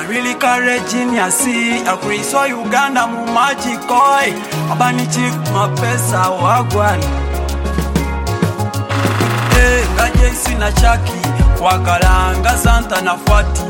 really genius. Akriso Uganda mu magic koi. Abani chief mapesa wagwan. Kaje sina chaki wakalanga Santa na Fati.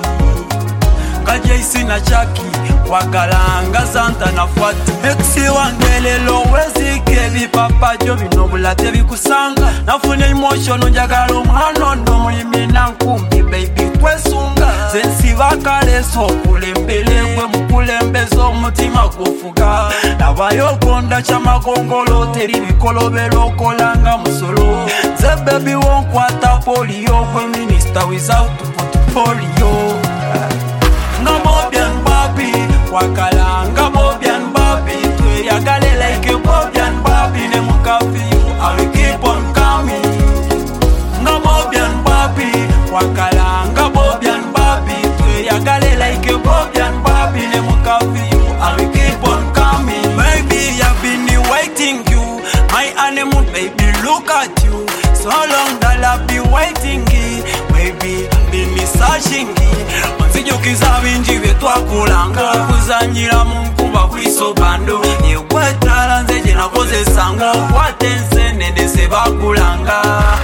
Kaje sina chaki wakalanga Santa na Fati. Exi wangele lowezi kebi papa jo binobula tebi kusanga. Nafune emotion njagala omwana ndo mulimina nkumbi baby kwesunga. Zensi bakale so kulembele kwe mukulembezo omutima gufuga. Nabayo konda chamagongolo teri bikolobero kolanga musolo. Ze baby won't kwata polio kwe minister without portfolio. Ngamobian babi wakalanga Bobian babi twe yagale like Bobian babi ne mukafi I will keep on coming. Ngamobian babi wakalanga Bobian babi twe yagale like Bobian babi ne mukafi I will keep on coming. Baby I've been waiting you, my animal baby look at you. So long that I've been waiting, baby been searching. Manzijukiza binji betwakulanga kuzanyira mu nkuba kwiso bando. Yekwetala nzeje nakoze sango kwatense nendese bakulanga.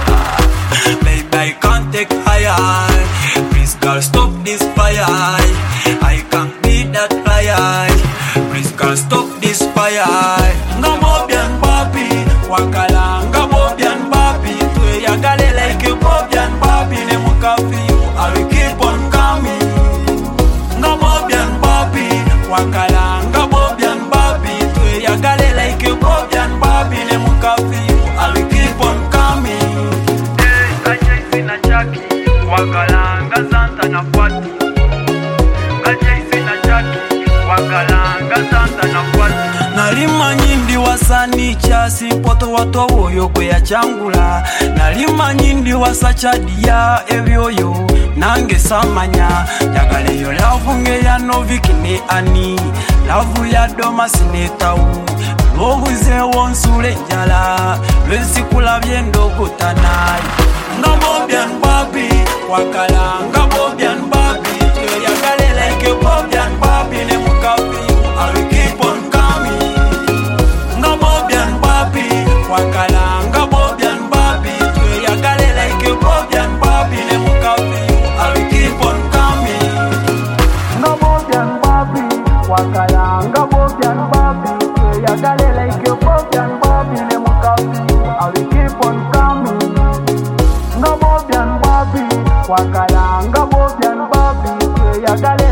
Baby I can't take higher, please girl stop this fire. I can't be that fire, please girl stop this fire. Ngamobian babi wakalanga Bobian babi twe yagale like Bobian babi ne mukafi I will keep on coming. Ngamobian babi wakalanga Bobian babi twe yagale like Bobian babi ne mukafi I will keep on coming. Kaje sina chaki wakalanga Santa na Fati. Kaje sina chaki wakalanga Santa na Fati. Nalima nyindi wasani chasi mpoto watu woyo kwe ya changula. Nalima nyindi wasachadia evyoyo nange samanya. Jagale yo lavu nge ya noviki ne ani. Lavu ya doma sinetau. Lobuze wonsule njala. Lwensi kula biendo kutanai. Ngamobian babi wakalanga Bobian babi twe yagale like Bobian babi ne mukafi I will keep on coming. Ngamobian babi wakalanga Bobian babi twe yagale like Bobian babi ne mukafi I will keep on coming. Ngamobian babi wakalanga Bobian babi twe yagale like Bobian babi ne mukafi I will keep on coming. Ngamobian babi wakalanga Bobian babi twe yagale